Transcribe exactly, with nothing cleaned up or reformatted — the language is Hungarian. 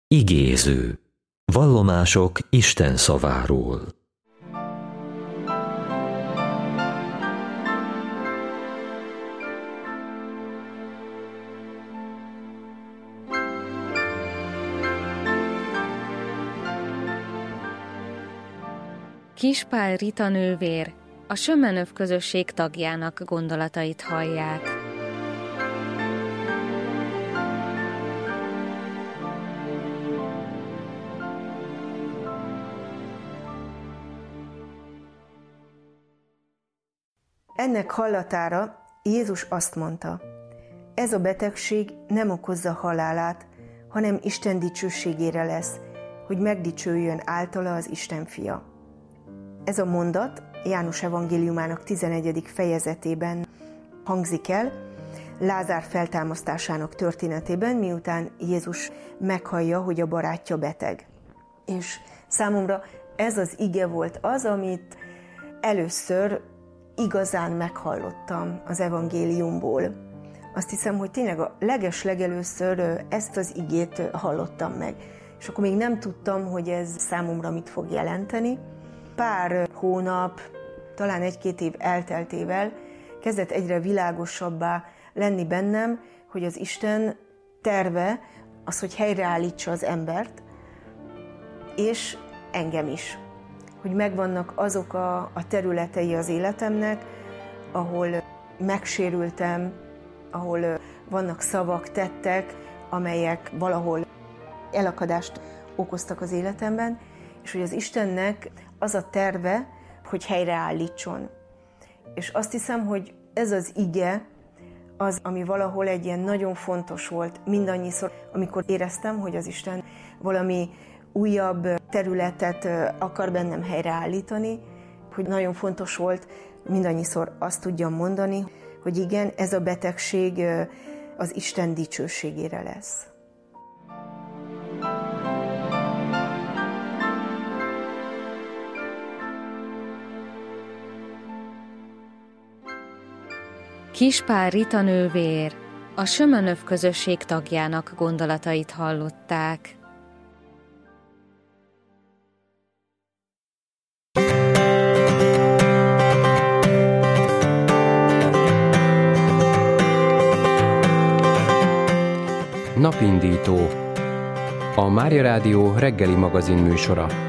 Igéző. Vallomások Isten szaváról. Kispál Rita nővér a Sömenöv közösség tagjának gondolatait hallják. Ennek hallatára Jézus azt mondta: ez a betegség nem okozza halálát, hanem Isten dicsőségére lesz, hogy megdicsőjön általa az Isten fia. Ez a mondat János evangéliumának tizenegyedik fejezetében hangzik el, Lázár feltámasztásának történetében, miután Jézus meghallja, hogy a barátja beteg. És számomra ez az ige volt az, amit először igazán meghallottam az evangéliumból. Azt hiszem, hogy tényleg a leges-legelőször ezt az igét hallottam meg. És akkor még nem tudtam, hogy ez számomra mit fog jelenteni. Pár hónap, talán egy-két év elteltével kezdett egyre világosabbá lenni bennem, hogy az Isten terve az, hogy helyreállítsa az embert, és engem is. Hogy megvannak azok a, a területei az életemnek, ahol megsérültem, ahol vannak szavak, tettek, amelyek valahol elakadást okoztak az életemben, és hogy az Istennek az a terve, hogy helyreállítson. És azt hiszem, hogy ez az ige az, ami valahol egy ilyen nagyon fontos volt mindannyiszor, amikor éreztem, hogy az Isten valami újabb területet akar bennem helyreállítani, hogy nagyon fontos volt mindannyiszor azt tudjam mondani, hogy igen, ez a betegség az Isten dicsőségére lesz. Kispál Rita nővér a Sömenöv közösség tagjának gondolatait hallották. Napindító. A Mária Rádió reggeli magazin műsora.